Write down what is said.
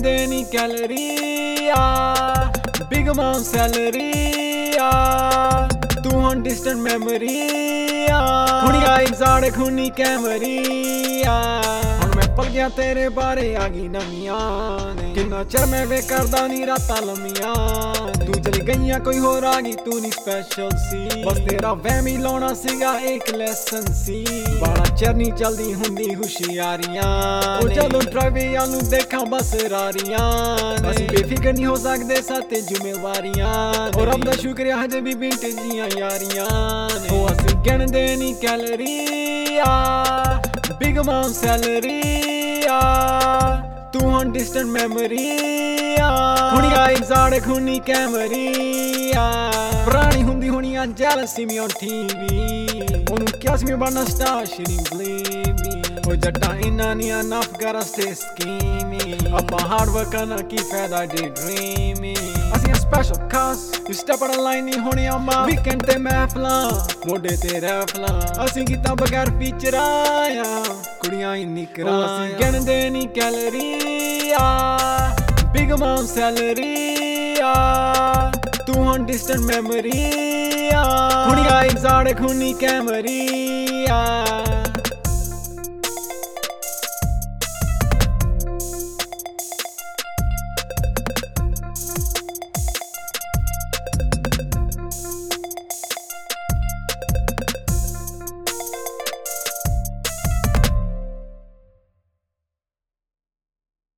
ਗਿਣਦੇ ਨੀ ਕੈਲਰੀ ਆ ਬਿਗ ਮਾਮ ਸੈਲਰੀ ਆ ਤੂੰ ਹੁਣ ਡਿਸਟੈਂਟ ਮੈਮਰੀ ਆ ਹੁਣੀ ਆਈ ਜਾੜੇ ਖੂਨੀ ਕੈਮਰੀ ਆ ਹੁਣ ਮੈਂ ਪਲ ਗਿਆ ਤੇਰੇ ਬਾਰੇ ਆ ਗਈ ਨਵੀਆਂ ਨੇ ਕਿੰਨਾ ਚਿਰ ਮੈਂ ਵੇ ਕਰਦਾ ਨੀ ਰਾਤਾਂ ਲੰਮੀਆਂ ਤੂੰ ਚਲੀ ਗਈਆਂ ਕੋਈ ਹੋਰ ਆ ਗਈ ਤੂੰ ਨੀ ਸਪੈਸ਼ਲ ਸੀ ਬਸ ਤੇਰਾ ਵਹਿਮ ਹੀ ਲਾਉਣਾ ਸੀਗਾ ਇੱਕ ਲੈਸਨ ਸੀ ਬਾਲਾ ਚਿਰ ਨੀ ਚਲਦੀ ਹੁੰਦੀ ਹੁਸ਼ਿਆਰੀਆਂ ਉਹ ਜਦੋਂ ਡਰਾਈਵਿਆਂ ਨੂੰ ਦੇਖਾਂ ਬਸ ਰਾਰੀਆਂ ਅਸੀਂ ਬੇਫਿਕਰ ਨਹੀਂ ਹੋ ਸਕਦੇ ਸਾਤੇ ਜ਼ਿੰਮੇਵਾਰੀਆਂ ਔਰ ਰੱਬ ਦਾ ਸ਼ੁਕਰੀਆ ਹਜੇ ਵੀ ਵਿੰਟੇਜ ਦੀਆਂ ਯਾਰੀਆਂ ਉਹ ਅਸੀਂ ਗਿਣਦੇ ਨੀ ਕੈਲਰੀ ਆ ਬਿਗ ਮਾਮ ਸੈਲਰੀ ਆ ਤੂੰ ਹੁਣ ਡਿਸਟੈਂਟ ਮੈਮਰੀ ਆ ਹੁਣੀ ਆਈ ਜਾੜੇ ਖੂਨੀ ਕੈਮਰੀ ਆ ਪੁਰਾਣੀ ਹੁੰਦੀ ਹੋਣੀ ਆ ਜੈਲਸੀ ਮੀ ਔਨ ਟੀਵੀ ਉਹਨੂੰ ਕਿਹਾ ਸੀ ਮੈਂ ਬਣਨਾ star she didn't believe me ਉਹ ਜੱਟਾਂ ਇੰਨਾ ਨੀ enough gotta stay scheming ਆਪਾਂ ਹਾਰਡ ਵਰਕ ਕਰਨਾ ਕੀ ਫਾਇਦਾ ਡੇ ਡ੍ਰੀਮਿੰਗ ਅਸੀਂ ਸਪੈਸ਼ਲ ਖਾਸ ਯੂ ਸਟੈਪ ਆਊਟ ਲਾਈਨ ਨਹੀਂ ਹੋਣੀ ਆ ਮਾ ਵੀਕਐਂਡ ਤੇ ਮਹਿਫਲਾਂ ਮੋਢੇ ਤੇ ਰੈਫਲਾਂ ਅਸੀਂ ਕੀਤਾ ਬਗੈਰ ਫੀਚਰਾਂ ਆ ਕੁੜੀਆਂ ਹੀ ਨਿਕਰਾਂ ਅਸੀਂ ਗਿਣਦੇ ਨੀ ਕੈਲਰੀ ਆ ਬਿਗ ਮਾਮ ਸੈਲਰੀ ਆ ਤੂੰ ਹੁਣ ਡਿਸਟੈਂਟ ਮੈਮਰੀ ਆ ਹੁਣੀ ਆਈ ਜਾੜੇ ਖੂਨੀ ਕੈਮਰੀ ਆ